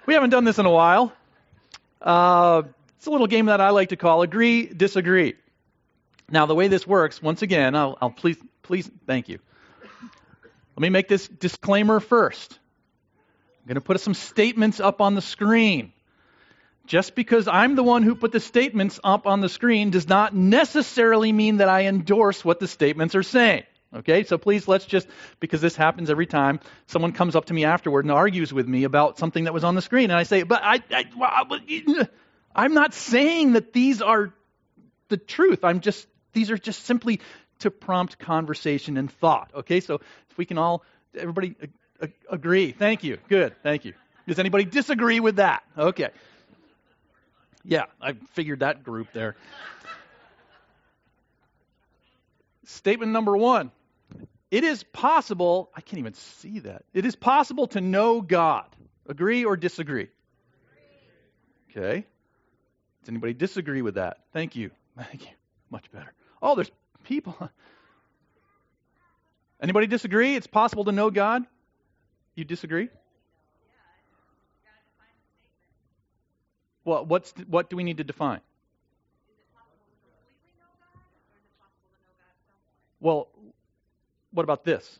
We haven't done this in a while. It's a little game that I like to call Agree, Disagree. Now, the way this works, once again, I'll please, thank you. Let me make this disclaimer first. I'm going to put some statements up on the screen. Just because I'm the one who put the statements up on the screen does not necessarily mean that I endorse what the statements are saying. Okay, so please let's just, because this happens every time, someone comes up to me afterward and argues with me about something that was on the screen, and I say, but I'm not saying that these are the truth. These are just simply to prompt conversation and thought. Okay, so if we can all, everybody agree. Thank you. Good. Thank you. Does anybody disagree with that? Okay. Yeah, I figured that group there. Statement number 1. It is possible, I can't even see that. It is possible to know God. Agree or disagree? Okay. Does anybody disagree with that? Thank you. Thank you. Much better. Oh, there's people. Anybody disagree? It's possible to know God? You disagree? Well, what do we need to define? Well, what about this?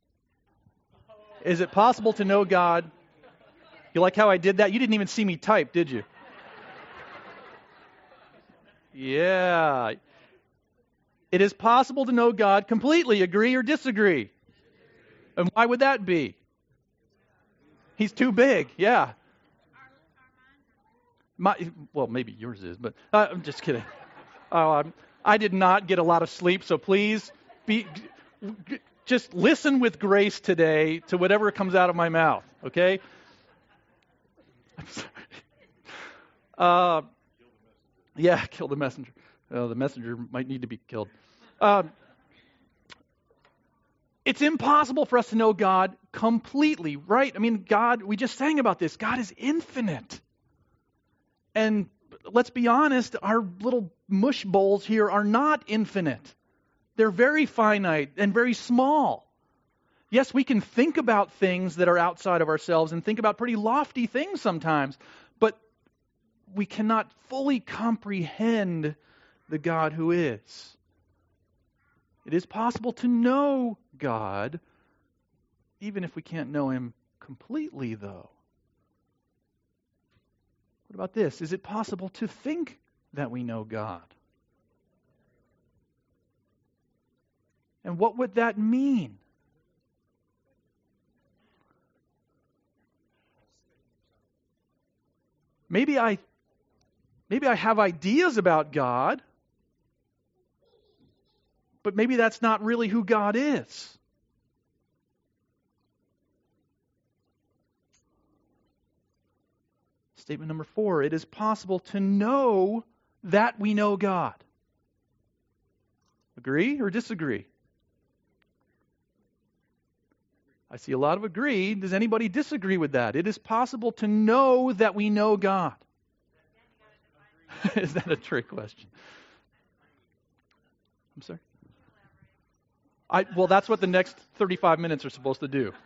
Is it possible to know God? You like how I did that? You didn't even see me type, did you? Yeah. It is possible to know God completely. Agree or disagree? And why would that be? He's too big. Yeah. Well, maybe yours is, but I'm just kidding. I did not get a lot of sleep, so please just listen with grace today to whatever comes out of my mouth, okay? I'm sorry. Yeah, kill the messenger. The messenger might need to be killed. It's impossible for us to know God completely, right? I mean, God, we just sang about this. God is infinite. And let's be honest, our little mush bowls here are not infinite. They're very finite and very small. Yes, we can think about things that are outside of ourselves and think about pretty lofty things sometimes, but we cannot fully comprehend the God who is. It is possible to know God, even if we can't know Him completely, though. What about this? Is it possible to think that we know God? And what would that mean? Maybe I have ideas about God, but maybe that's not really who God is. Statement number 4, it is possible to know that we know God. Agree or disagree? I see a lot of agree. Does anybody disagree with that? It is possible to know that we know God. Is that a trick question? I'm sorry? Well, that's what the next 35 minutes are supposed to do.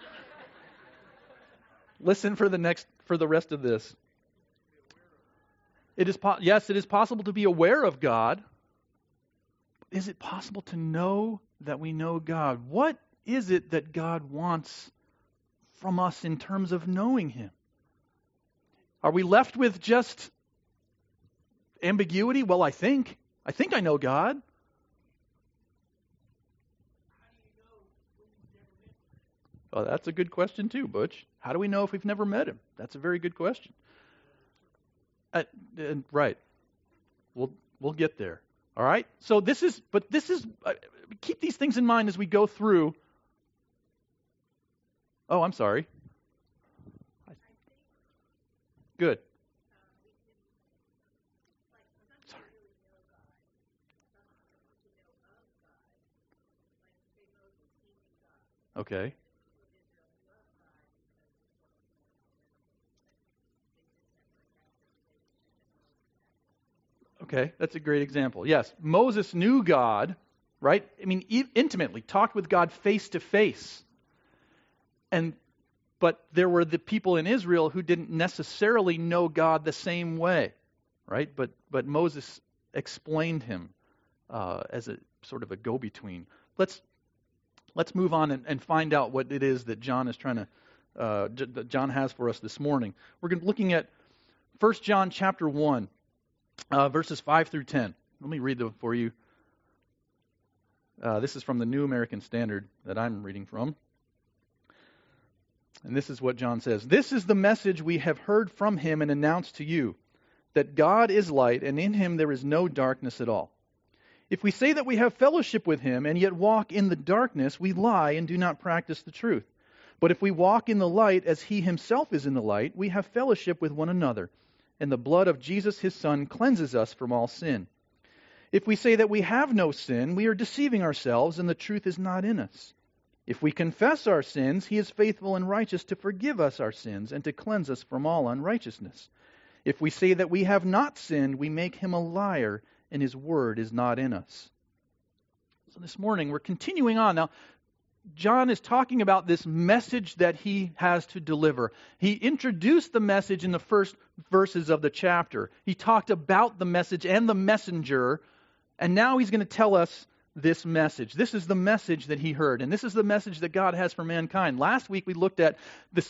Listen for the rest of this. Yes, it is possible to be aware of God. Is it possible to know that we know God? What is it that God wants from us in terms of knowing Him? Are we left with just ambiguity? Well, I think I know God. Oh, that's a good question too, Butch. How do we know if we've never met Him? That's a very good question. Right. We'll get there. All right? So this is keep these things in mind as we go through. Oh, I'm sorry. Good. Sorry. Okay. Okay, that's a great example. Yes, Moses knew God, right? I mean, intimately, talked with God face to face. And But there were the people in Israel who didn't necessarily know God the same way, right? But Moses explained him as a sort of a go-between. Let's move on and find out what it is that John is trying to that John has for us this morning. We're looking at 1 John chapter 1, verses 5 through 10. Let me read them for you. This is from the New American Standard that I'm reading from. And this is what John says. This is the message we have heard from him and announced to you, that God is light, and in him there is no darkness at all. If we say that we have fellowship with him and yet walk in the darkness, we lie and do not practice the truth. But if we walk in the light as he himself is in the light, we have fellowship with one another, and the blood of Jesus his Son cleanses us from all sin. If we say that we have no sin, we are deceiving ourselves, and the truth is not in us. If we confess our sins, he is faithful and righteous to forgive us our sins and to cleanse us from all unrighteousness. If we say that we have not sinned, we make him a liar, and his word is not in us. So this morning, we're continuing on. Now, John is talking about this message that he has to deliver. He introduced the message in the first verses of the chapter. He talked about the message and the messenger, and now he's going to tell us this message. This is the message that he heard, and this is the message that God has for mankind. Last week we looked at the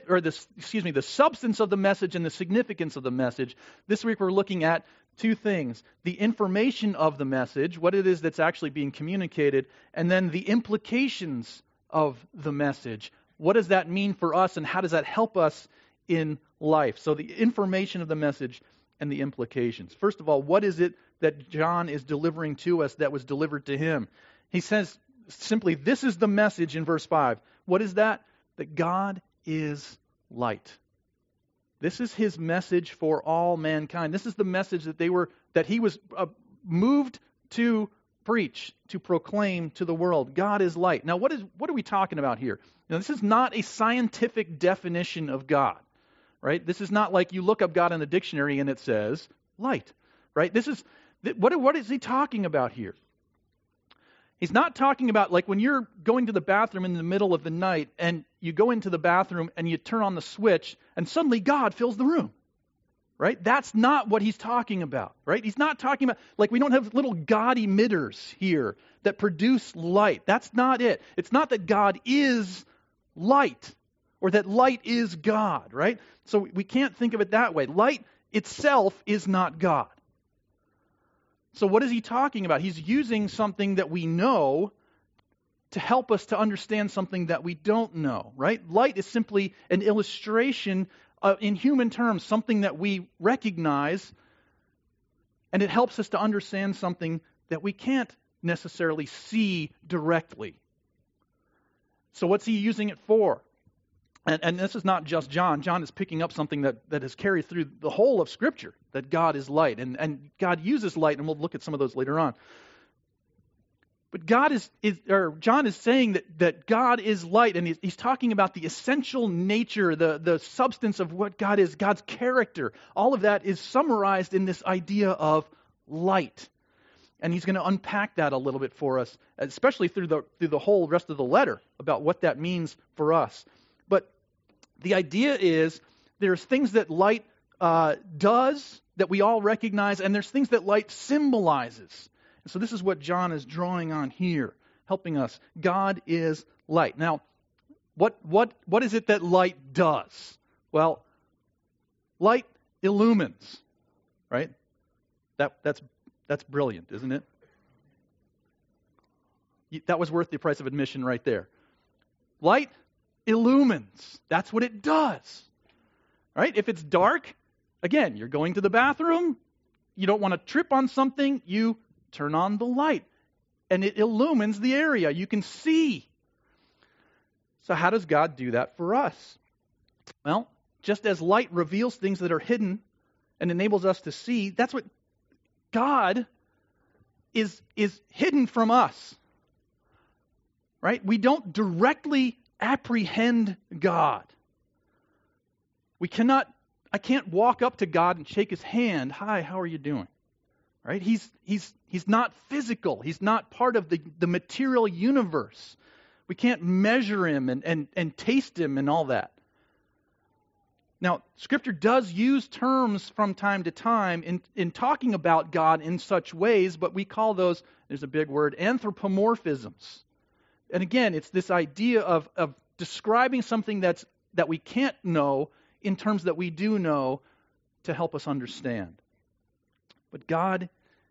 substance of the message and the significance of the message. This week we're looking at two things: the information of the message, what it is that's actually being communicated, and then the implications of the message. What does that mean for us, and how does that help us in life? So the information of the message and the implications. First of all, what is it that John is delivering to us that was delivered to him? He says simply, this is the message in verse 5. What is that? That God is light. This is his message for all mankind. This is the message that he was moved to preach, to proclaim to the world. God is light. Now, what are we talking about here? Now, this is not a scientific definition of God, right? This is not like you look up God in the dictionary and it says light, right? What is he talking about here? He's not talking about like when you're going to the bathroom in the middle of the night and you go into the bathroom and you turn on the switch and suddenly God fills the room, right? That's not what he's talking about, right? He's not talking about, like, we don't have little God emitters here that produce light. That's not it. It's not that God is light or that light is God, right? So we can't think of it that way. Light itself is not God. So what is he talking about? He's using something that we know to help us to understand something that we don't know, right? Light is simply an illustration in human terms, something that we recognize, and it helps us to understand something that we can't necessarily see directly. So what's he using it for? And this is not just John. John is picking up something that is carried through the whole of Scripture, that God is light. And God uses light, and we'll look at some of those later on. But John is saying that God is light, and he's talking about the essential nature, the substance of what God is, God's character. All of that is summarized in this idea of light. And he's going to unpack that a little bit for us, especially through the whole rest of the letter, about what that means for us. But the idea is there's things that light does that we all recognize, and there's things that light symbolizes. And so this is what John is drawing on here, helping us. God is light. Now, what is it that light does? Well, light illumines, right? That's brilliant, isn't it? That was worth the price of admission right there. Light illumines. That's what it does. Right? If it's dark, again, you're going to the bathroom, you don't want to trip on something, you turn on the light, and it illumines the area. You can see. So how does God do that for us? Well, just as light reveals things that are hidden and enables us to see, that's what God is hidden from us. Right? We don't directly apprehend God. I can't walk up to God and shake his hand. Hi, how are you doing? Right? He's not physical. He's not part of the material universe. We can't measure him and taste him and all that. Now, Scripture does use terms from time to time in talking about God in such ways, but we call those, there's a big word, anthropomorphisms. And again, it's this idea of describing something that we can't know in terms that we do know to help us understand. But God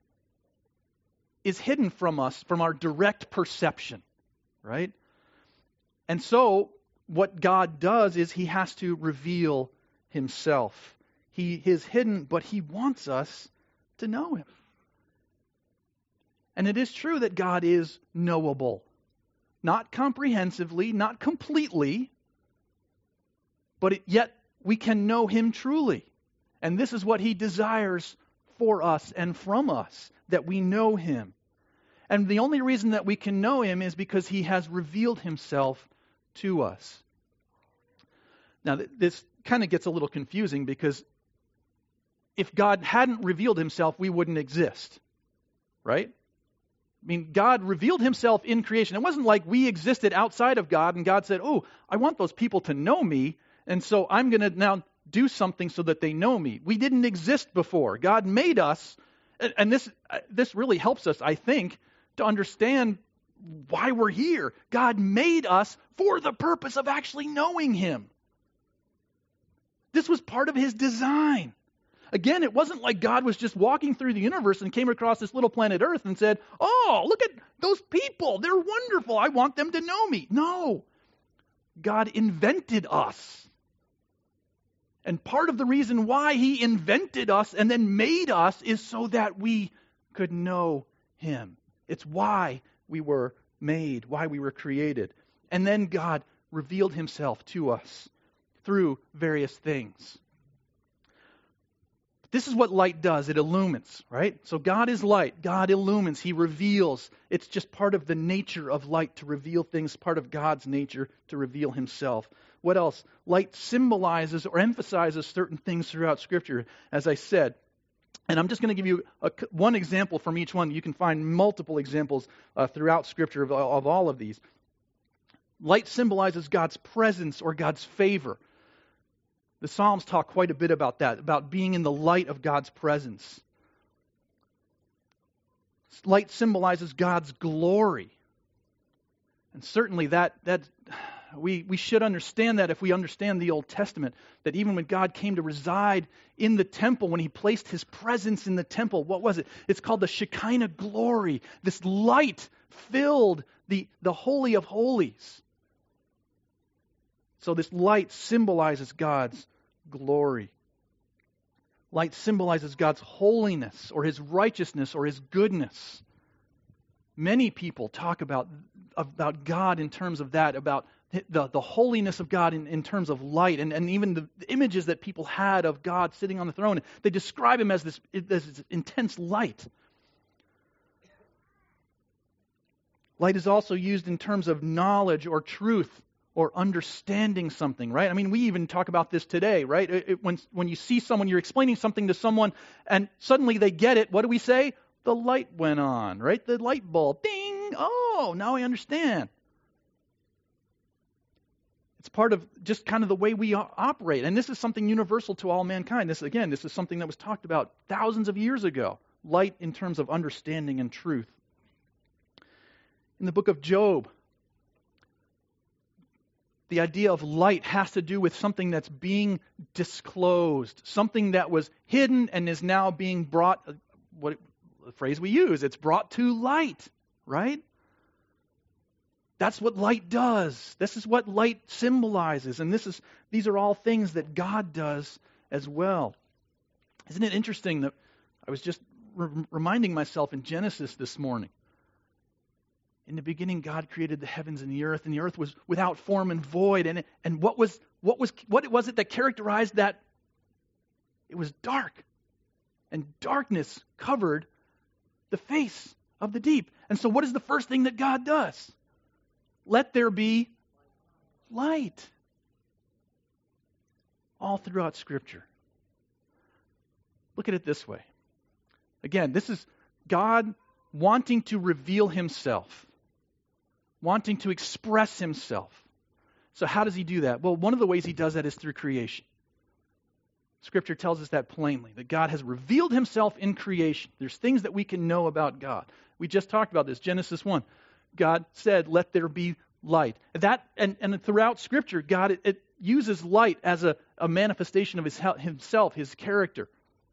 is hidden from us, from our direct perception, right? And so what God does is he has to reveal himself. He is hidden, but he wants us to know him. And it is true that God is knowable. Not comprehensively, not completely, but yet we can know him truly. And this is what he desires for us and from us, that we know him. And the only reason that we can know him is because he has revealed himself to us. Now, this kind of gets a little confusing because if God hadn't revealed himself, we wouldn't exist, right? I mean, God revealed himself in creation. It wasn't like we existed outside of God and God said, oh, I want those people to know me, and so I'm going to now do something so that they know me. We didn't exist before. God made us, and this really helps us, I think, to understand why we're here. God made us for the purpose of actually knowing him. This was part of his design. Again, it wasn't like God was just walking through the universe and came across this little planet Earth and said, oh, look at those people. They're wonderful. I want them to know me. No. God invented us. And part of the reason why he invented us and then made us is so that we could know him. It's why we were made, why we were created. And then God revealed himself to us through various things. This is what light does. It illumines, right? So God is light. God illumines. He reveals. It's just part of the nature of light to reveal things, part of God's nature to reveal himself. What else? Light symbolizes or emphasizes certain things throughout Scripture, as I said. And I'm just going to give you one example from each one. You can find multiple examples throughout Scripture of all of these. Light symbolizes God's presence or God's favor. The Psalms talk quite a bit about that, about being in the light of God's presence. Light symbolizes God's glory. And certainly that we should understand that if we understand the Old Testament, that even when God came to reside in the temple, when he placed his presence in the temple, what was it? It's called the Shekinah glory. This light filled the Holy of Holies. So this light symbolizes God's glory. Light symbolizes God's holiness or his righteousness or his goodness. Many people talk about God in terms of that, about the holiness of God in terms of light, and even the images that people had of God sitting on the throne. They describe him as this intense light. Light is also used in terms of knowledge or truth, or understanding something, right? I mean, we even talk about this today, right? When you see someone, you're explaining something to someone, and suddenly they get it, what do we say? The light went on, right? The light bulb, ding! Oh, now I understand. It's part of just kind of the way we operate, and this is something universal to all mankind. This is something that was talked about thousands of years ago. Light in terms of understanding and truth. In the book of Job, the idea of light has to do with something that's being disclosed, something that was hidden and is now being brought, what the phrase we use, it's brought to light, right? That's what light does. This is what light symbolizes, and these are all things that God does as well. Isn't it interesting that I was just reminding myself in Genesis this morning? In the beginning, God created the heavens and the earth was without form and void. And what was it that characterized that? It was dark. And darkness covered the face of the deep. And so what is the first thing that God does? Let there be light. All throughout Scripture. Look at it this way. Again, this is God wanting to reveal himself. Wanting to express himself. So how does he do that? Well, one of the ways he does that is through creation. Scripture tells us that plainly, that God has revealed himself in creation. There's things that we can know about God. We just talked about this, Genesis 1. God said, let there be light. That and throughout Scripture, God it uses light as a manifestation of himself, his character.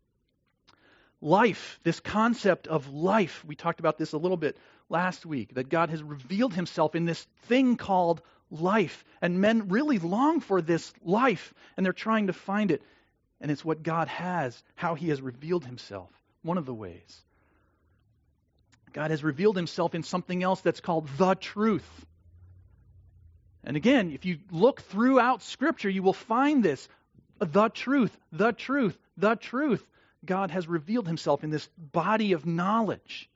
Life, this concept of life, we talked about this a little bit last week, that God has revealed himself in this thing called life. And men really long for this life, and they're trying to find it. And it's what God has, how he has revealed himself. One of the ways. God has revealed himself in something else that's called the truth. And again, if you look throughout Scripture, you will find this. The truth, the truth, the truth. God has revealed himself in this body of knowledge.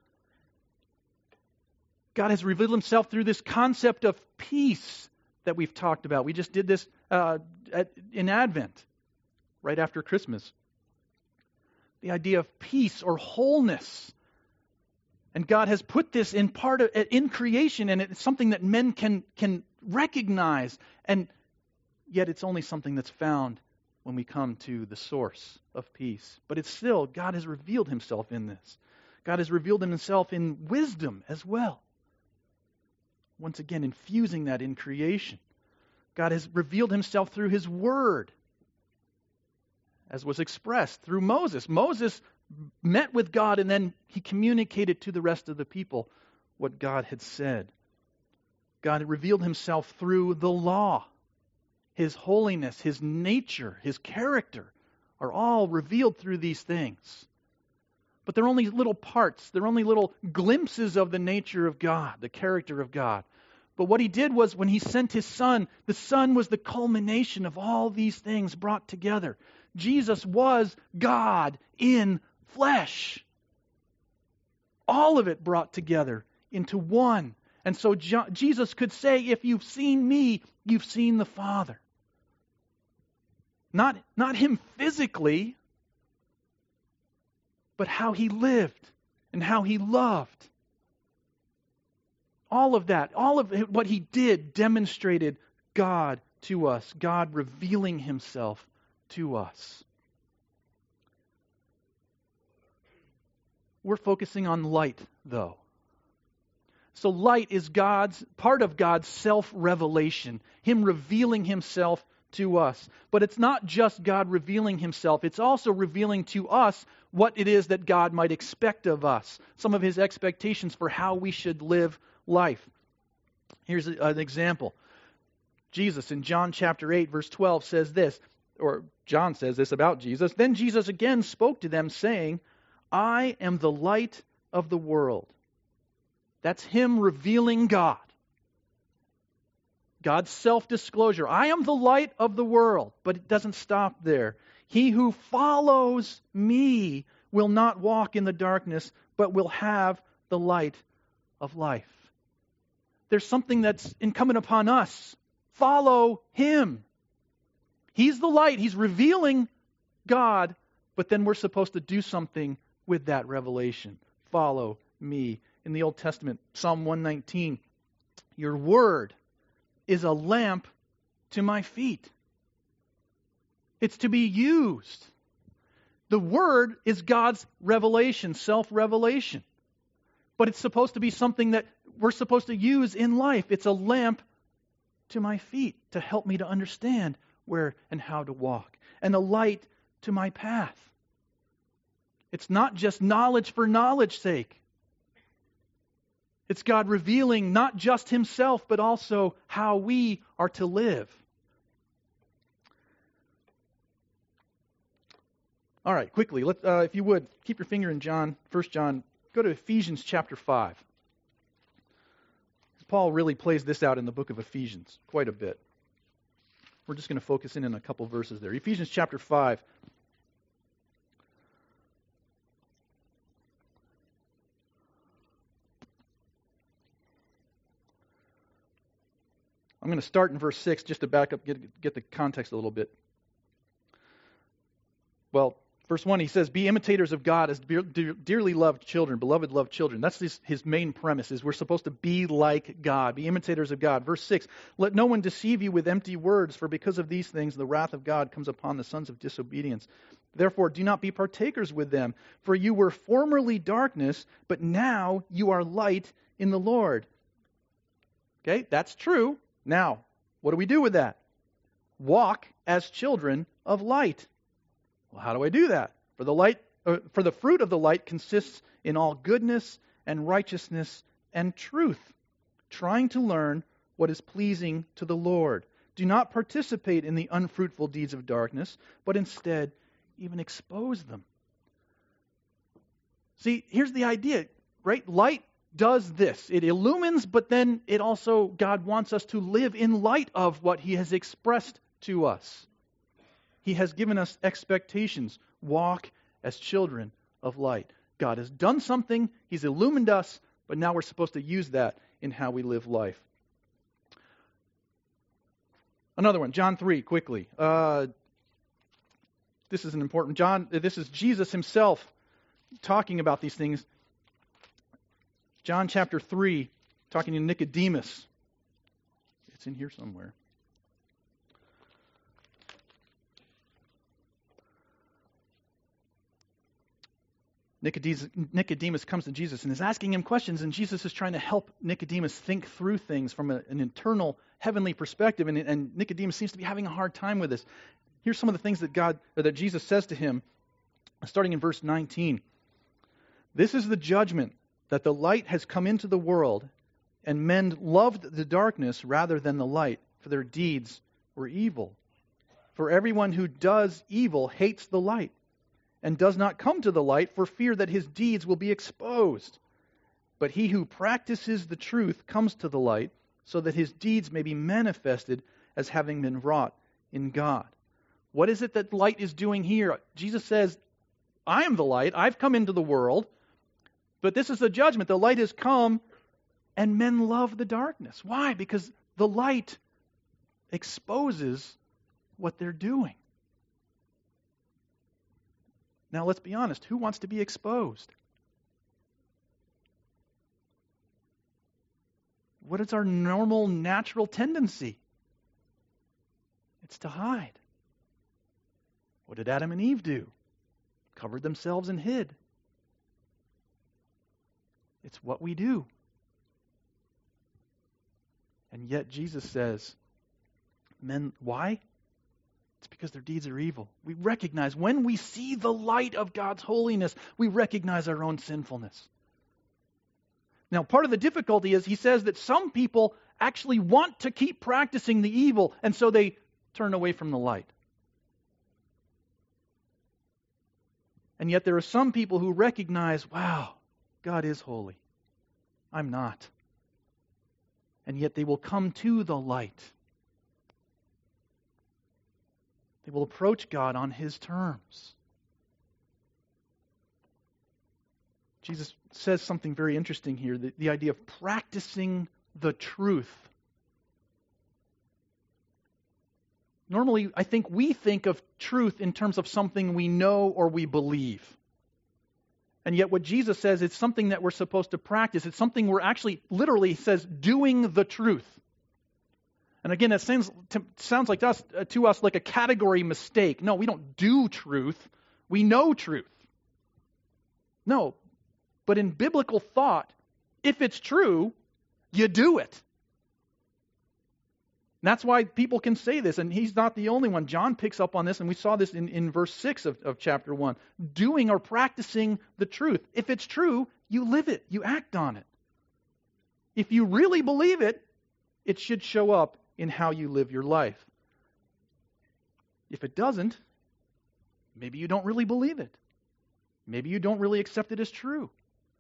God has revealed himself through this concept of peace that we've talked about. We just did this in Advent, right after Christmas. The idea of peace or wholeness. And God has put this in creation, and it's something that men can recognize. And yet it's only something that's found when we come to the source of peace. But it's still, God has revealed himself in this. God has revealed himself in wisdom as well. Once again, infusing that in creation. God has revealed himself through his word, as was expressed through Moses. Moses met with God, and then he communicated to the rest of the people what God had said. God revealed himself through the law. His holiness, his nature, his character are all revealed through these things. But they're only little parts. They're only little glimpses of the nature of God, the character of God. But what he did was when he sent his Son, the Son was the culmination of all these things brought together. Jesus was God in flesh. All of it brought together into one. And so Jesus could say, if you've seen me, you've seen the Father. Not him physically, but how he lived and how he loved. All of that, all of what he did demonstrated God to us, God revealing himself to us. We're focusing on light, though. So light is part of God's self-revelation, him revealing himself to us. But it's not just God revealing himself, it's also revealing to us what it is that God might expect of us, some of his expectations for how we should live life. Here's an example. Jesus in John chapter 8 verse 12 says this, or John says this about Jesus. Then Jesus again spoke to them saying, I am the light of the world. That's him revealing God. God's self-disclosure. I am the light of the world. But it doesn't stop there. He who follows me will not walk in the darkness, but will have the light of life. There's something that's incumbent upon us. Follow him. He's the light. He's revealing God, but then we're supposed to do something with that revelation. Follow me. In the Old Testament, Psalm 119, your word is a lamp to my feet. It's to be used. The word is God's revelation, self-revelation. But it's supposed to be something that we're supposed to use in life. It's a lamp to my feet to help me to understand where and how to walk. And a light to my path. It's not just knowledge for knowledge's sake. It's God revealing not just himself, but also how we are to live. All right, quickly, if you would, keep your finger in 1 John. Go to Ephesians chapter 5. Paul really plays this out in the book of Ephesians quite a bit. We're just going to focus in on a couple verses there. Ephesians chapter 5. I'm going to start in verse 6 just to back up, get the context a little bit. Well, Verse 1, he says, be imitators of God as dearly loved children, beloved loved children. That's his main premise, is we're supposed to be like God, be imitators of God. Verse 6, let no one deceive you with empty words, for because of these things the wrath of God comes upon the sons of disobedience. Therefore, do not be partakers with them, for you were formerly darkness, but now you are light in the Lord. Okay, that's true. Now, what do we do with that? Walk as children of light. Well, how do I do that? For the fruit of the light consists in all goodness and righteousness and truth, trying to learn what is pleasing to the Lord. Do not participate in the unfruitful deeds of darkness, but instead even expose them. See, here's the idea, right? Light does this. It illumines, but then it also, God wants us to live in light of what He has expressed to us. He has given us expectations. Walk as children of light. God has done something. He's illumined us, but now we're supposed to use that in how we live life. Another one, John 3, quickly. This is an important this is Jesus himself talking about these things. John chapter 3, talking to Nicodemus. It's in here somewhere. Nicodemus comes to Jesus and is asking him questions, and Jesus is trying to help Nicodemus think through things from an internal heavenly perspective, and Nicodemus seems to be having a hard time with this. Here's some of the things that Jesus says to him, starting in verse 19. This is the judgment, that the light has come into the world, and men loved the darkness rather than the light, for their deeds were evil. For everyone who does evil hates the light, and does not come to the light for fear that his deeds will be exposed. But he who practices the truth comes to the light, so that his deeds may be manifested as having been wrought in God. What is it that light is doing here? Jesus says, I am the light. I've come into the world. But this is the judgment. The light has come, and men love the darkness. Why? Because the light exposes what they're doing. Now, let's be honest. Who wants to be exposed? What is our normal, natural tendency? It's to hide. What did Adam and Eve do? Covered themselves and hid. It's what we do. And yet Jesus says, men, why? It's because their deeds are evil. We recognize, when we see the light of God's holiness, we recognize our own sinfulness. Now, part of the difficulty is he says that some people actually want to keep practicing the evil, and so they turn away from the light. And yet there are some people who recognize, wow, God is holy. I'm not. And yet they will come to the light. They will approach God on His terms. Jesus says something very interesting here, the idea of practicing the truth. Normally, I think we think of truth in terms of something we know or we believe. And yet what Jesus says, it's something that we're supposed to practice. It's something we're actually, literally says, doing the truth. And again, that sounds like to us like a category mistake. No, we don't do truth. We know truth. No. But in biblical thought, if it's true, you do it. And that's why people can say this, and he's not the only one. John picks up on this, and we saw this in verse 6 of chapter 1. Doing or practicing the truth. If it's true, you live it. You act on it. If you really believe it, it should show up in how you live your life. If it doesn't, maybe you don't really believe it. Maybe you don't really accept it as true.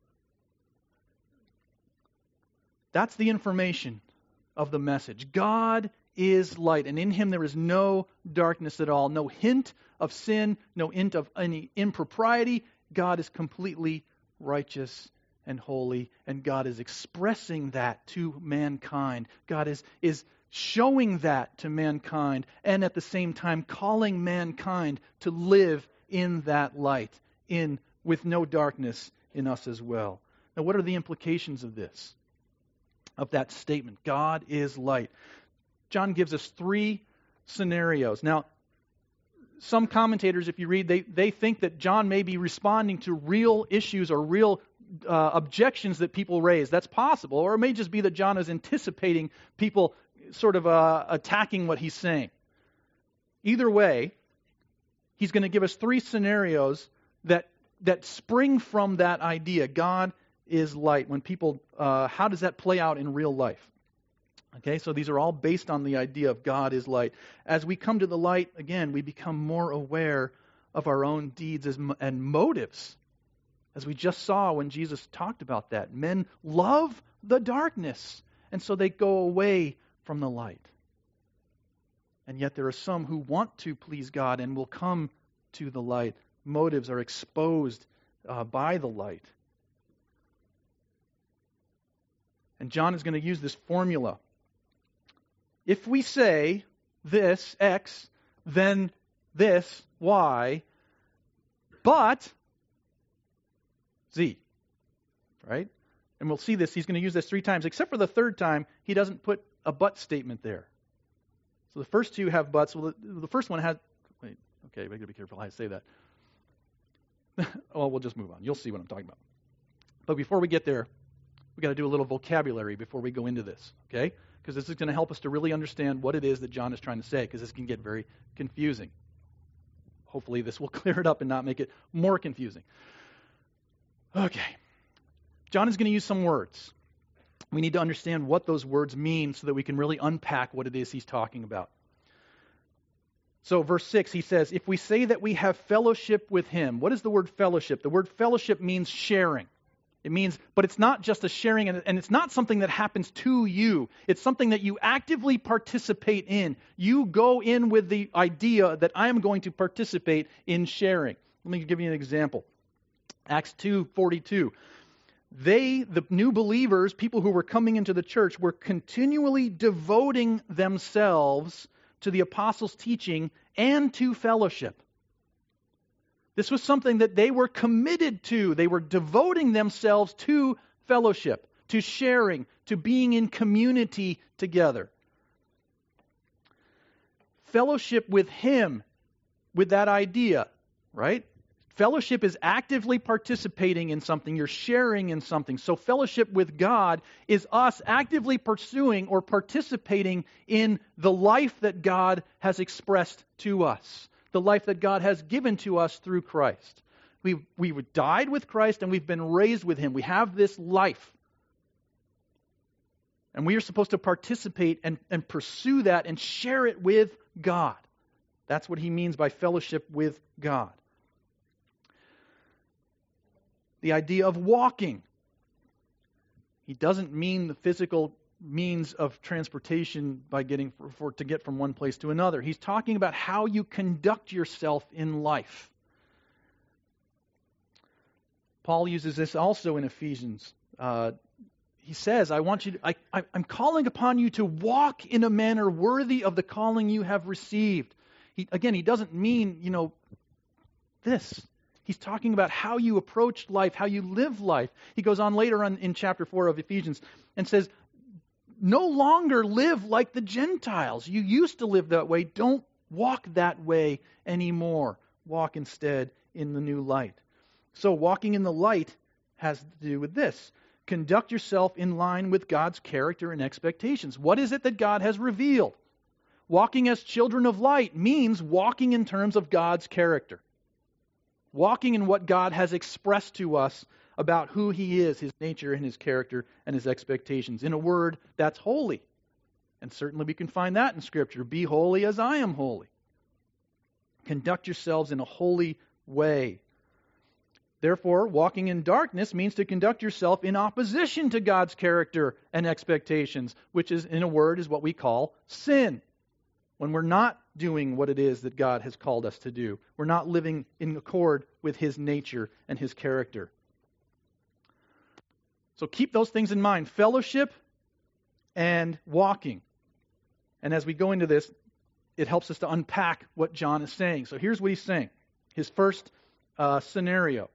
That's the information of the message. God is light, and in Him there is no darkness at all, no hint of sin, no hint of any impropriety. God is completely righteous and holy, and God is expressing that to mankind. God is showing that to mankind, and at the same time calling mankind to live in that light, with no darkness in us as well. Now, what are the implications of this? Of that statement, God is light. John gives us 3 scenarios. Now, some commentators, if you read, they think that John may be responding to real issues or real objections that people raise. That's possible. Or it may just be that John is anticipating people sort of attacking what he's saying. Either way, he's going to give us 3 scenarios that spring from that idea. God is light. When people, how does that play out in real life? Okay, so these are all based on the idea of God is light. As we come to the light, again, we become more aware of our own deeds and motives. As we just saw when Jesus talked about that. Men love the darkness, and so they go away from the light. And yet there are some who want to please God and will come to the light. Motives are exposed by the light. And John is going to use this formula. If we say this, X, then this, Y, but Z, right? And we'll see this. He's going to use this 3 times, except for the 3rd time, he doesn't put a but statement there. So the first 2 have buts. Well, the first one has, wait, okay, we got to be careful how I say that. Well, we'll just move on. You'll see what I'm talking about. But before we get there, we've got to do a little vocabulary before we go into this, okay? Because this is going to help us to really understand what it is that John is trying to say, because this can get very confusing. Hopefully this will clear it up and not make it more confusing. Okay. John is going to use some words. We need to understand what those words mean so that we can really unpack what it is he's talking about. So verse 6, he says, if we say that we have fellowship with him, what is the word fellowship? The word fellowship means sharing. It means, but it's not just a sharing, and it's not something that happens to you. It's something that you actively participate in. You go in with the idea that I am going to participate in sharing. Let me give you an example. Acts 2:42. They, the new believers, people who were coming into the church, were continually devoting themselves to the apostles' teaching and to fellowship. This was something that they were committed to. They were devoting themselves to fellowship, to sharing, to being in community together. Fellowship with him, with that idea, right? Fellowship is actively participating in something. You're sharing in something. So fellowship with God is us actively pursuing or participating in the life that God has expressed to us. The life that God has given to us through Christ. We died with Christ and we've been raised with him. We have this life. And we are supposed to participate and pursue that and share it with God. That's what he means by fellowship with God. The idea of walking. He doesn't mean the physical means of transportation by to get from one place to another. He's talking about how you conduct yourself in life. Paul uses this also in Ephesians. He says, I'm calling upon you to walk in a manner worthy of the calling you have received. He doesn't mean, this. He's talking about how you approach life, how you live life. He goes on later on in chapter 4 of Ephesians and says, no longer live like the Gentiles. You used to live that way. Don't walk that way anymore. Walk instead in the new light. So walking in the light has to do with this. Conduct yourself in line with God's character and expectations. What is it that God has revealed? Walking as children of light means walking in terms of God's character. Walking in what God has expressed to us about who he is, his nature and his character and his expectations. In a word, that's holy. And certainly we can find that in Scripture. Be holy as I am holy. Conduct yourselves in a holy way. Therefore, walking in darkness means to conduct yourself in opposition to God's character and expectations, which is, in a word, is what we call sin. When we're not doing what it is that God has called us to do. We're not living in accord with his nature and his character. So keep those things in mind. Fellowship and walking. And as we go into this, it helps us to unpack what John is saying. So here's what he's saying. his first scenario.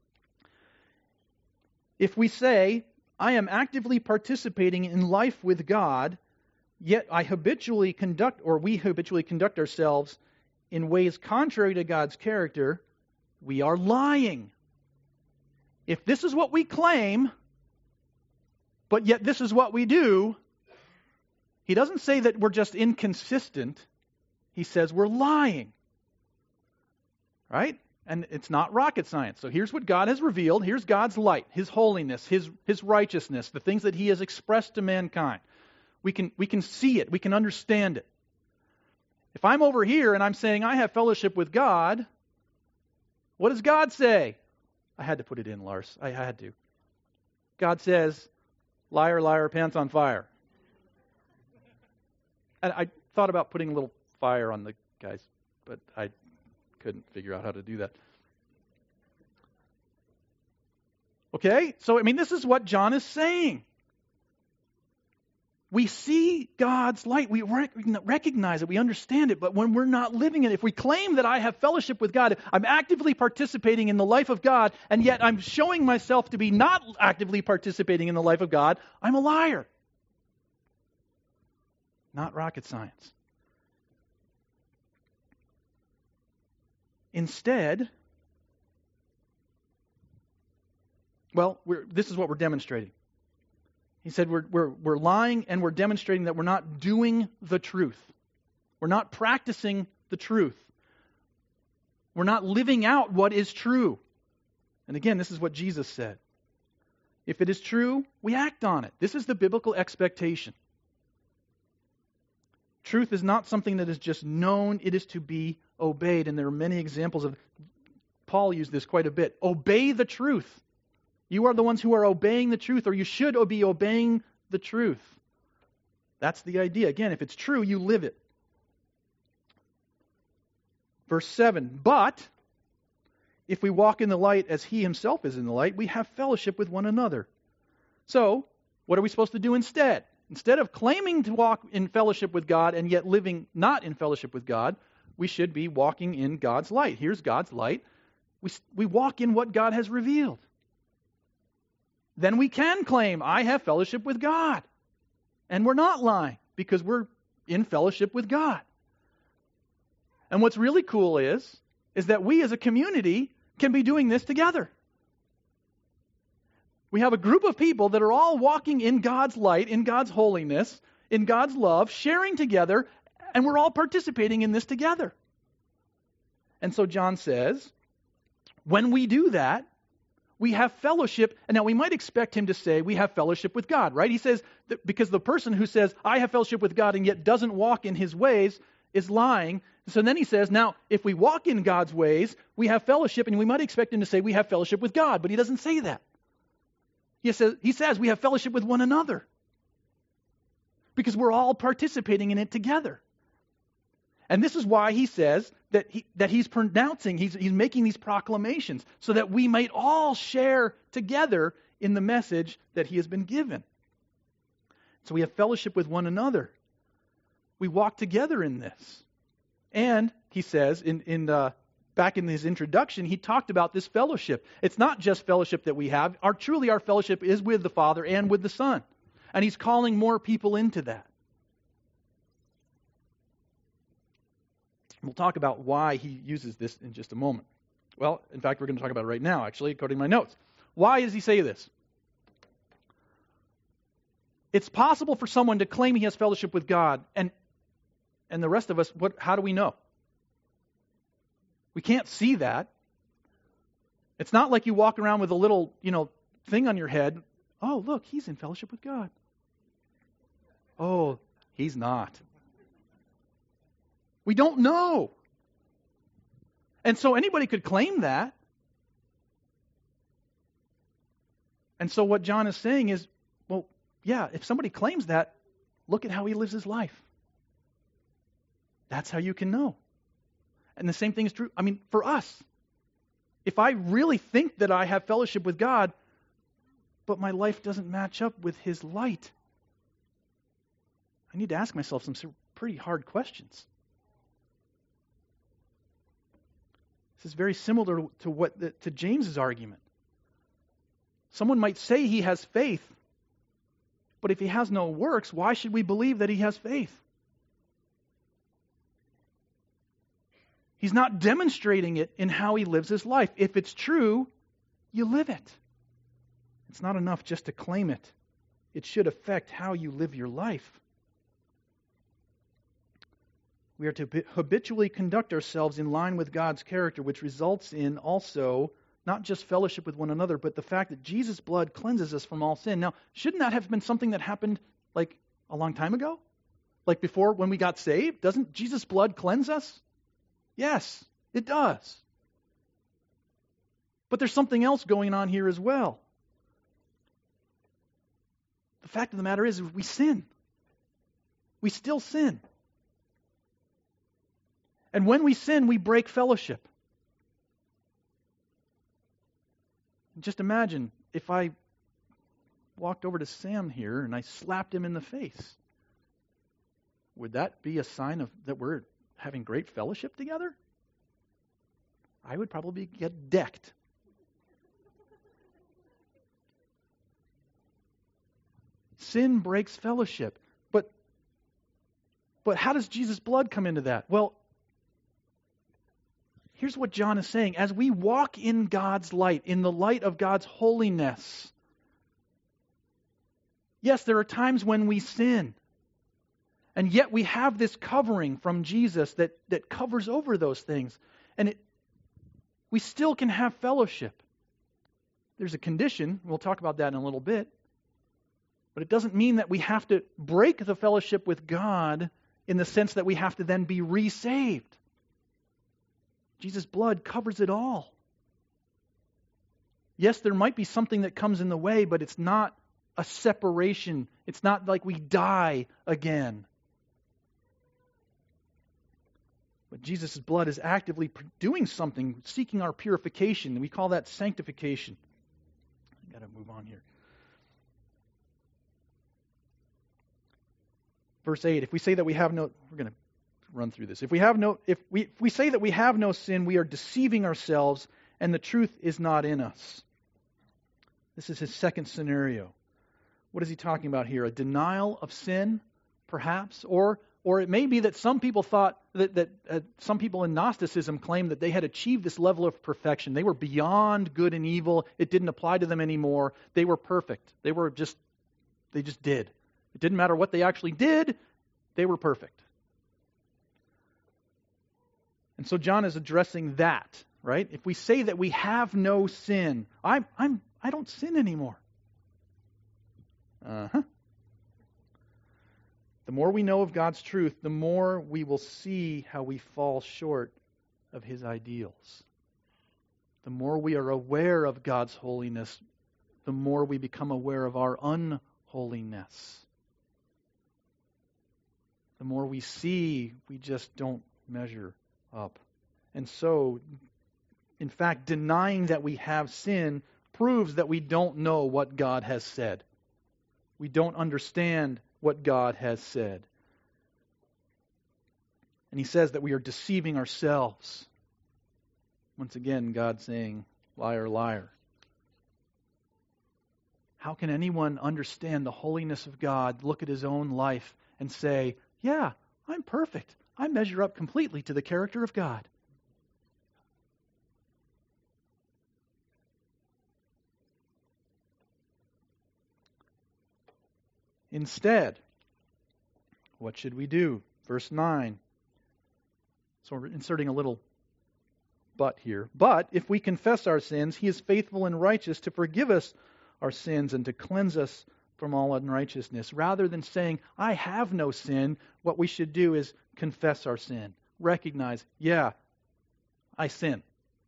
If we say, I am actively participating in life with God, yet we habitually conduct ourselves in ways contrary to God's character, we are lying. If this is what we claim, but yet this is what we do, he doesn't say that we're just inconsistent. He says we're lying. Right? And it's not rocket science. So here's what God has revealed. Here's God's light, His holiness, His righteousness, the things that He has expressed to mankind. We can see it. We can understand it. If I'm over here and I'm saying I have fellowship with God, what does God say? I had to put it in, Lars. I had to. God says, liar, liar, pants on fire. And I thought about putting a little fire on the guys, but I couldn't figure out how to do that. Okay? So, this is what John is saying. We see God's light. We recognize it. We understand it. But when we're not living it, if we claim that I have fellowship with God, I'm actively participating in the life of God, and yet I'm showing myself to be not actively participating in the life of God, I'm a liar. Not rocket science. Instead, this is what we're demonstrating. He said we're lying and we're demonstrating that we're not doing the truth. We're not practicing the truth. We're not living out what is true. And again, this is what Jesus said. If it is true, we act on it. This is the biblical expectation. Truth is not something that is just known, it is to be obeyed. And there are many examples of, Paul used this quite a bit. Obey the truth. You are the ones who are obeying the truth, or you should be obeying the truth. That's the idea. Again, if it's true, you live it. Verse 7, but if we walk in the light as He Himself is in the light, we have fellowship with one another. So, what are we supposed to do instead? Instead of claiming to walk in fellowship with God and yet living not in fellowship with God, we should be walking in God's light. Here's God's light. We walk in what God has revealed. Then we can claim, I have fellowship with God. And we're not lying because we're in fellowship with God. And what's really cool is that we as a community can be doing this together. We have a group of people that are all walking in God's light, in God's holiness, in God's love, sharing together, and we're all participating in this together. And so John says, when we do that, we have fellowship. And now we might expect him to say we have fellowship with God, right? He says, that because the person who says, I have fellowship with God and yet doesn't walk in His ways is lying. So then he says, now, if we walk in God's ways, we have fellowship, and we might expect him to say we have fellowship with God, but he doesn't say that. He says we have fellowship with one another because we're all participating in it together. And this is why he says that he's pronouncing, he's making these proclamations so that we might all share together in the message that he has been given. So we have fellowship with one another. We walk together in this. And he says back in his introduction, he talked about this fellowship. It's not just fellowship that we have. Our fellowship is with the Father and with the Son. And he's calling more people into that. We'll talk about why he uses this in just a moment. Well, in fact, we're going to talk about it right now, actually, according to my notes. Why does he say this? It's possible for someone to claim he has fellowship with God, and the rest of us, how do we know? We can't see that. It's not like you walk around with a little, thing on your head. Oh, look, he's in fellowship with God. Oh, he's not. We don't know. And so anybody could claim that. And so what John is saying is, well, yeah, if somebody claims that, look at how he lives his life. That's how you can know. And the same thing is true, for us. If I really think that I have fellowship with God, but my life doesn't match up with His light, I need to ask myself some pretty hard questions. This is very similar to James's argument. Someone might say he has faith, but if he has no works, why should we believe that he has faith? He's not demonstrating it in how he lives his life. If it's true, you live it. It's not enough just to claim it. It should affect how you live your life. We are to habitually conduct ourselves in line with God's character, which results in also not just fellowship with one another, but the fact that Jesus' blood cleanses us from all sin. Now, shouldn't that have been something that happened like a long time ago? Like before when we got saved? Doesn't Jesus' blood cleanse us? Yes, it does. But there's something else going on here as well. The fact of the matter is we sin. We still sin. And when we sin, we break fellowship. Just imagine if I walked over to Sam here and I slapped him in the face. Would that be a sign of that we're having great fellowship together? I would probably get decked. Sin breaks fellowship. But how does Jesus' blood come into that? Well, here's what John is saying. As we walk in God's light, in the light of God's holiness, yes, there are times when we sin. And yet we have this covering from Jesus that covers over those things. And we still can have fellowship. There's a condition. We'll talk about that in a little bit. But it doesn't mean that we have to break the fellowship with God in the sense that we have to then be resaved. Jesus' blood covers it all. Yes, there might be something that comes in the way, but it's not a separation. It's not like we die again. But Jesus' blood is actively doing something, seeking our purification. We call that sanctification. I've got to move on here. Verse 8, if we say that we have no, we're going to run through this. If we say that we have no sin, we are deceiving ourselves, and the truth is not in us. This is his second scenario. What is he talking about here? A denial of sin, perhaps? Or it may be that some people thought that some people in Gnosticism claimed that they had achieved this level of perfection. They were beyond good and evil. It didn't apply to them anymore. They were perfect. They just did. It didn't matter what they actually did. They were perfect. And so John is addressing that, right? If we say that we have no sin, I don't sin anymore. The more we know of God's truth, the more we will see how we fall short of his ideals. The more we are aware of God's holiness, the more we become aware of our unholiness. The more we see, we just don't measure up. And so, in fact, denying that we have sin proves that we don't know what God has said. We don't understand what God has said. And he says that we are deceiving ourselves. Once again, God saying, liar, liar. How can anyone understand the holiness of God, look at his own life, and say, yeah, I'm perfect. I measure up completely to the character of God. Instead, what should we do? Verse 9. So we're inserting a little but here. But if we confess our sins, he is faithful and righteous to forgive us our sins and to cleanse us from all unrighteousness. Rather than saying, I have no sin, what we should do is confess our sin. Recognize, yeah, I sin.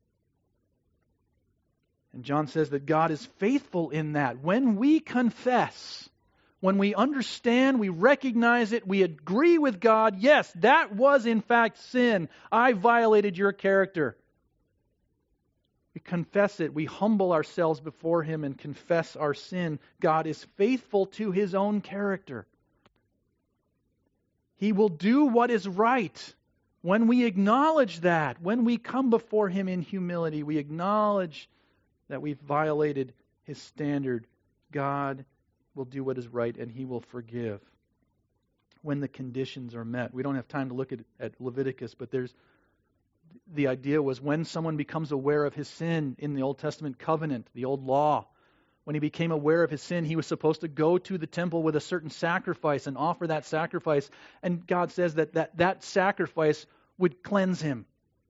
And John says that God is faithful in that. When we confess, when we understand, we recognize it, we agree with God, yes, that was in fact sin. I violated your character. We confess it. We humble ourselves before him and confess our sin. God is faithful to his own character. He will do what is right When we acknowledge that, when we come before Him in humility, we acknowledge that we've violated His standard, God will do what is right and He will forgive when the conditions are met. We don't have time to look at Leviticus, but the idea was when someone becomes aware of his sin in the Old Testament covenant, the old law, when he became aware of his sin, he was supposed to go to the temple with a certain sacrifice and offer that sacrifice. And God says that sacrifice would cleanse him.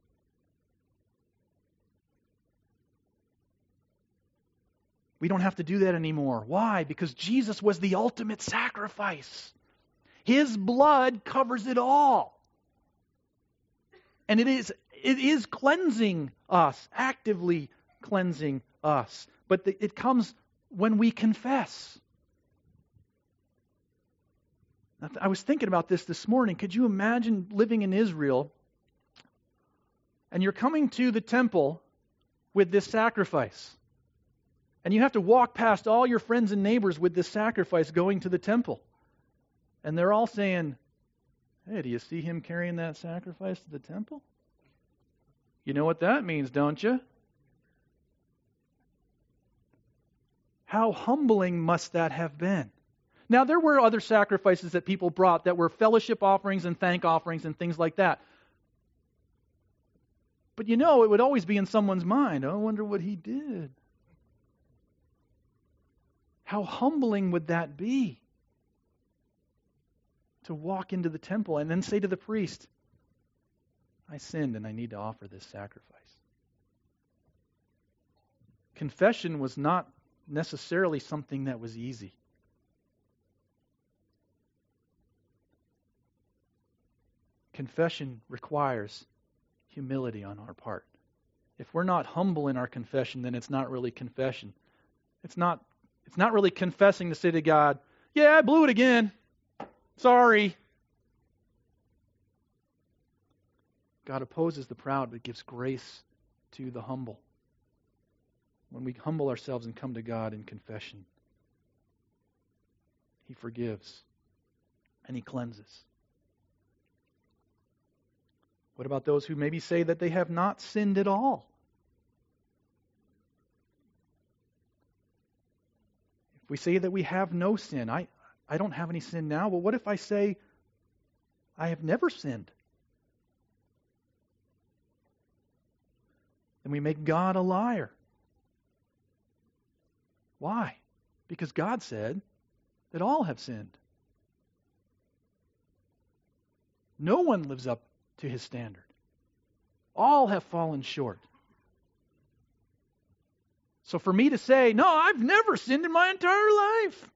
We don't have to do that anymore. Why? Because Jesus was the ultimate sacrifice. His blood covers it all. And it is cleansing us, actively cleansing us. But it comes when we confess. I was thinking about this morning. Could you imagine living in Israel and you're coming to the temple with this sacrifice? And you have to walk past all your friends and neighbors with this sacrifice going to the temple. And they're all saying, "Hey, do you see him carrying that sacrifice to the temple? You know what that means, don't you?" How humbling must that have been? Now, there were other sacrifices that people brought that were fellowship offerings and thank offerings and things like that. But it would always be in someone's mind, "Oh, I wonder what he did." How humbling would that be? To walk into the temple and then say to the priest, "I sinned and I need to offer this sacrifice." Confession was not necessarily something that was easy. Confession requires humility on our part. If we're not humble in our confession, then it's not really confession. It's not really confessing to say to God, "Yeah, I blew it again. Sorry." God opposes the proud, but gives grace to the humble. When we humble ourselves and come to God in confession, He forgives and He cleanses. What about those who maybe say that they have not sinned at all? If we say that we have no sin, I don't have any sin now, but what if I say I have never sinned? Then we make God a liar. Why? Because God said that all have sinned. No one lives up to His standard. All have fallen short. So for me to say, "No, I've never sinned in my entire life,"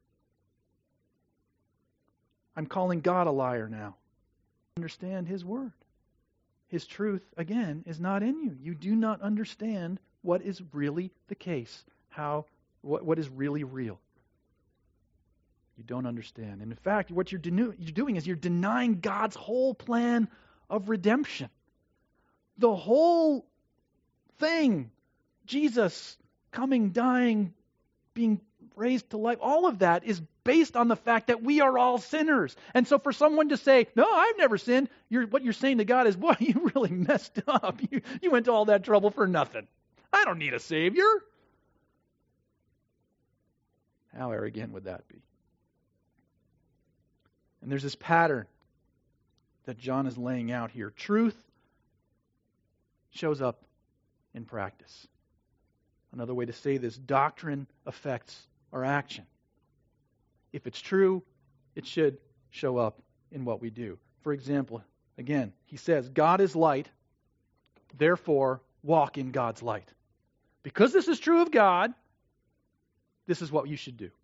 I'm calling God a liar now. Understand His word. His truth, again, is not in you. You do not understand what is really the case, what is really real. You don't understand. And in fact, what you're doing is you're denying God's whole plan of redemption. The whole thing, Jesus coming, dying, being raised to life, all of that is based on the fact that we are all sinners. And so for someone to say, "No, I've never sinned," what you're saying to God is, "Boy, you really messed up. You went to all that trouble for nothing. I don't need a Savior." How arrogant would that be? And there's this pattern that John is laying out here. Truth shows up in practice. Another way to say this, doctrine affects our action. If it's true, it should show up in what we do. For example, again, he says, "God is light, therefore walk in God's light." Because this is true of God, this is what you should do.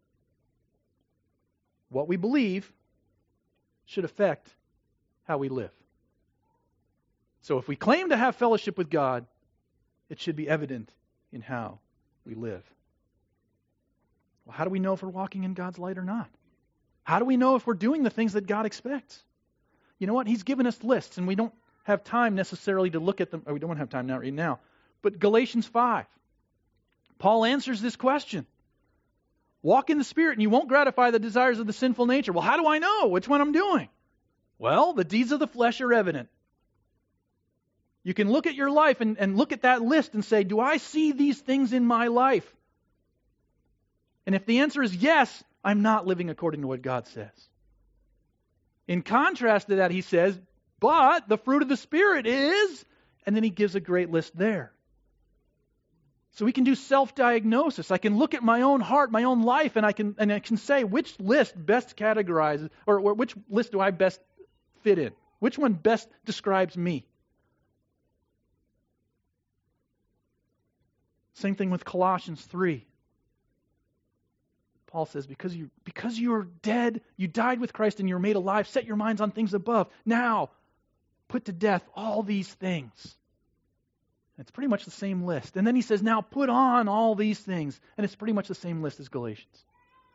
What we believe should affect how we live. So if we claim to have fellowship with God, it should be evident in how we live. Well, how do we know if we're walking in God's light or not? How do we know if we're doing the things that God expects? You know what? He's given us lists, and we don't have time necessarily to look at them. We don't have time right now. But Galatians 5, Paul answers this question. Walk in the Spirit, and you won't gratify the desires of the sinful nature. Well, how do I know which one I'm doing? Well, the deeds of the flesh are evident. You can look at your life and look at that list and say, do I see these things in my life? And if the answer is yes, I'm not living according to what God says. In contrast to that, he says, but the fruit of the Spirit is, and then he gives a great list there. So we can do self-diagnosis. I can look at my own heart, my own life, and I can say which list best categorizes, or which list do I best fit in? Which one best describes me? Same thing with Colossians 3. Paul says, because you are dead, you died with Christ and you were made alive, set your minds on things above. Now, put to death all these things. It's pretty much the same list. And then he says, now put on all these things. And it's pretty much the same list as Galatians.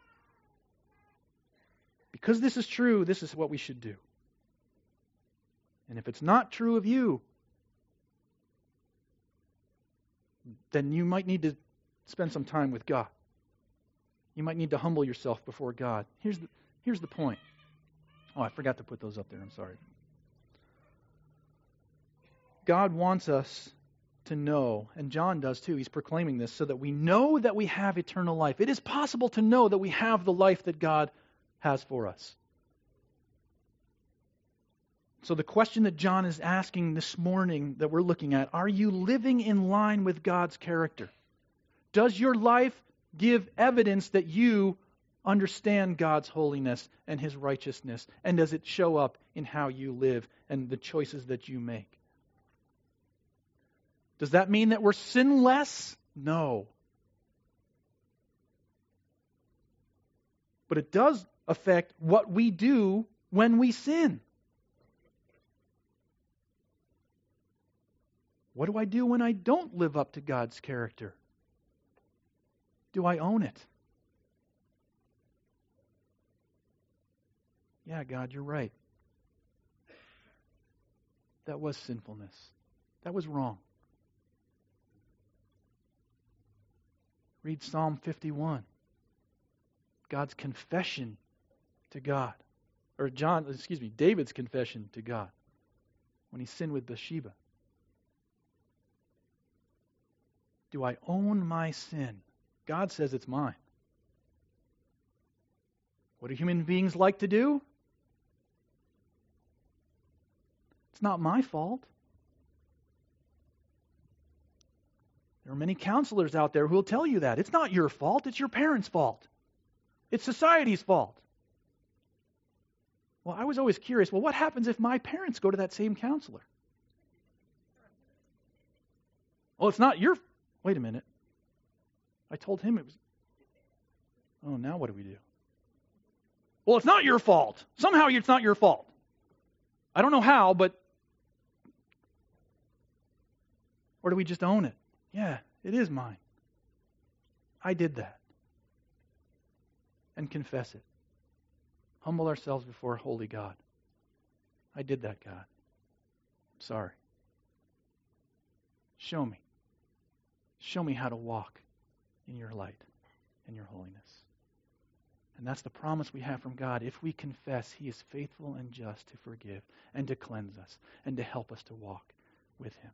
Because this is true, this is what we should do. And if it's not true of you, then you might need to spend some time with God. You might need to humble yourself before God. Here's the point. Oh, I forgot to put those up there. I'm sorry. God wants us to know, and John does too. He's proclaiming this so that we know that we have eternal life. It is possible to know that we have the life that God has for us. So the question that John is asking this morning that we're looking at, are you living in line with God's character? Does your life give evidence that you understand God's holiness and His righteousness? And does it show up in how you live and the choices that you make? Does that mean that we're sinless? No. But it does affect what we do when we sin. What do I do when I don't live up to God's character? Do I own it? Yeah, God, you're right. That was sinfulness. That was wrong. Read Psalm 51. God's confession to God. Or David's confession to God when he sinned with Bathsheba. Do I own my sin? God says it's mine. What do human beings like to do? It's not my fault. There are many counselors out there who will tell you that. It's not your fault, it's your parents' fault. It's society's fault. Well, I was always curious, what happens if my parents go to that same counselor? Well, it's not your... Wait a minute. I told him it was... Oh, now what do we do? Well, it's not your fault. Somehow it's not your fault. I don't know how, but... Or do we just own it? Yeah, it is mine. I did that. And confess it. Humble ourselves before a holy God. I did that, God. I'm sorry. Show me. Show me how to walk in your light and your holiness. And that's the promise we have from God. If we confess, He is faithful and just to forgive and to cleanse us and to help us to walk with Him.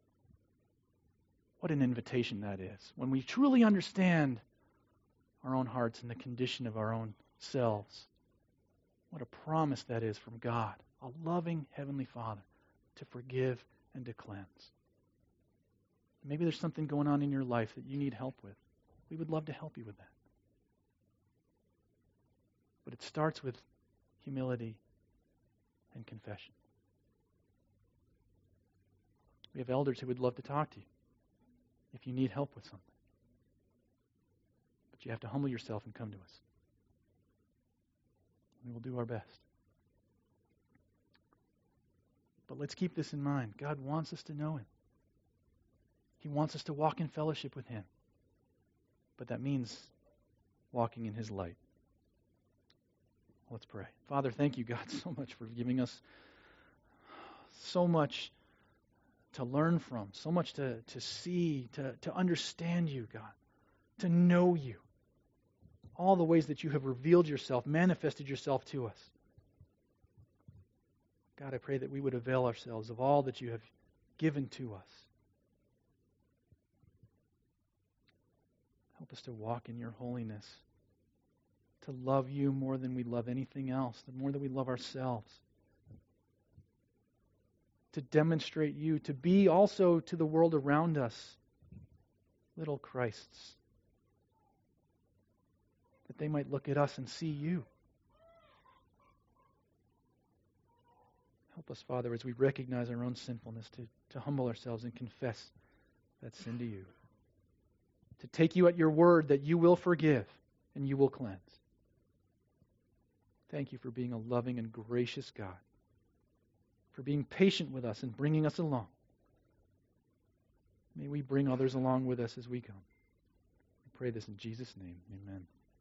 What an invitation that is. When we truly understand our own hearts and the condition of our own selves, what a promise that is from God, a loving Heavenly Father, to forgive and to cleanse. Maybe there's something going on in your life that you need help with. We would love to help you with that. But it starts with humility and confession. We have elders who would love to talk to you if you need help with something. But you have to humble yourself and come to us. We will do our best. But let's keep this in mind. God wants us to know Him. He wants us to walk in fellowship with Him. But that means walking in His light. Let's pray. Father, thank you, God, so much for giving us so much to learn from, so much to see, to understand you, God, to know you. All the ways that you have revealed yourself, manifested yourself to us. God, I pray that we would avail ourselves of all that you have given to us. Help us to walk in your holiness, to love you more than we love anything else, the more than we love ourselves, to demonstrate you, to be also to the world around us little Christs, that they might look at us and see you. Help us, Father, as we recognize our own sinfulness, to humble ourselves and confess that sin to you. To take you at your word that you will forgive and you will cleanse. Thank you for being a loving and gracious God, for being patient with us and bringing us along. May we bring others along with us as we come. We pray this in Jesus' name. Amen.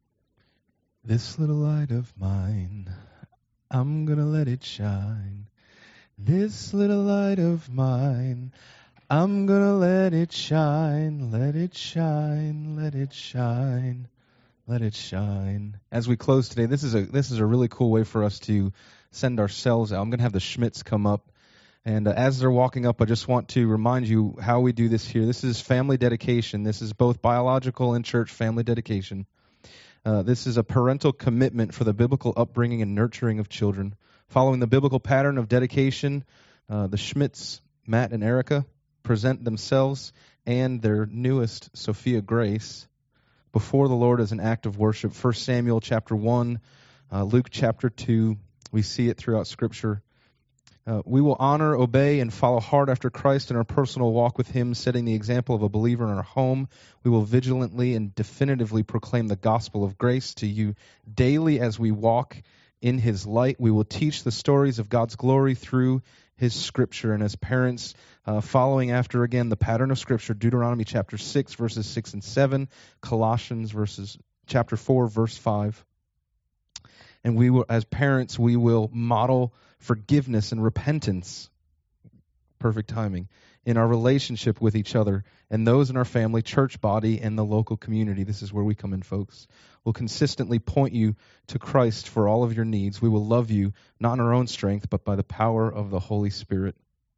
This little light of mine, I'm gonna let it shine. This little light of mine, I'm gonna let it shine, let it shine, let it shine, let it shine. As we close today, this is a really cool way for us to send ourselves out. I'm gonna have the Schmitz come up, and as they're walking up, I just want to remind you how we do this here. This is family dedication. This is both biological and church family dedication. This is a parental commitment for the biblical upbringing and nurturing of children. Following the biblical pattern of dedication, the Schmitz, Matt and Erica, present themselves and their newest, Sophia Grace, before the Lord as an act of worship. 1 Samuel chapter 1, Luke chapter 2, we see it throughout Scripture. We will honor, obey, and follow hard after Christ in our personal walk with Him, setting the example of a believer in our home. We will vigilantly and definitively proclaim the gospel of grace to you daily as we walk in His light. We will teach the stories of God's glory through His Scripture. And as parents, following after, again, the pattern of Scripture, Deuteronomy chapter 6, verses 6 and 7, Colossians chapter 4, verse 5. And we will, as parents, we will model forgiveness and repentance, perfect timing, in our relationship with each other and those in our family, church body, and the local community. This is where we come in, folks. We'll consistently point you to Christ for all of your needs. We will love you, not in our own strength, but by the power of the Holy Spirit.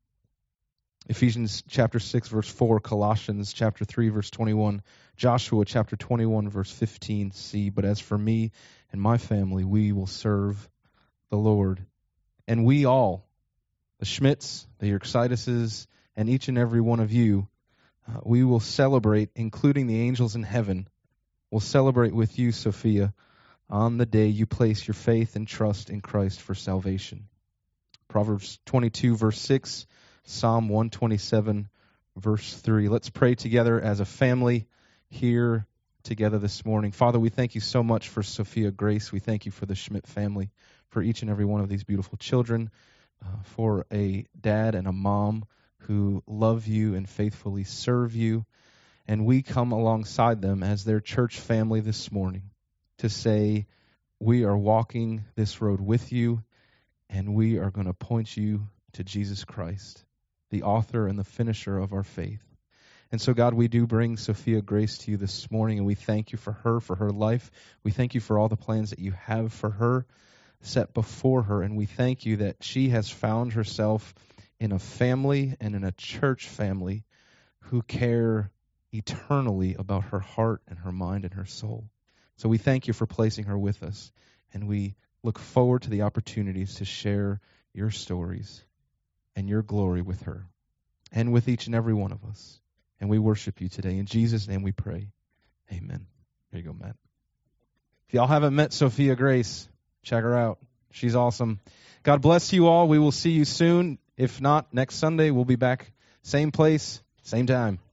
Ephesians chapter 6, verse 4, Colossians chapter 3, verse 21, Joshua chapter 21, verse 15c. But as for me and my family, we will serve the Lord. And we all, the Schmitz, the Yerkesitis, and each and every one of you, we will celebrate, including the angels in heaven, will celebrate with you, Sophia, on the day you place your faith and trust in Christ for salvation. Proverbs 22, verse 6, Psalm 127, verse 3. Let's pray together as a family here together this morning. Father, we thank you so much for Sophia Grace. We thank you for the Schmidt family, for each and every one of these beautiful children, for a dad and a mom who love you and faithfully serve you. And we come alongside them as their church family this morning to say, we are walking this road with you, and we are going to point you to Jesus Christ, the author and the finisher of our faith. And so, God, we do bring Sophia Grace to you this morning, and we thank you for her life. We thank you for all the plans that you have for her set before her, and we thank you that she has found herself in a family and in a church family who care eternally about her heart and her mind and her soul. So we thank you for placing her with us, and we look forward to the opportunities to share your stories and your glory with her and with each and every one of us. And we worship you today. In Jesus' name we pray. Amen. Here you go, Matt. If y'all haven't met Sophia Grace, check her out. She's awesome. God bless you all. We will see you soon. If not, next Sunday, we'll be back. Same place, same time.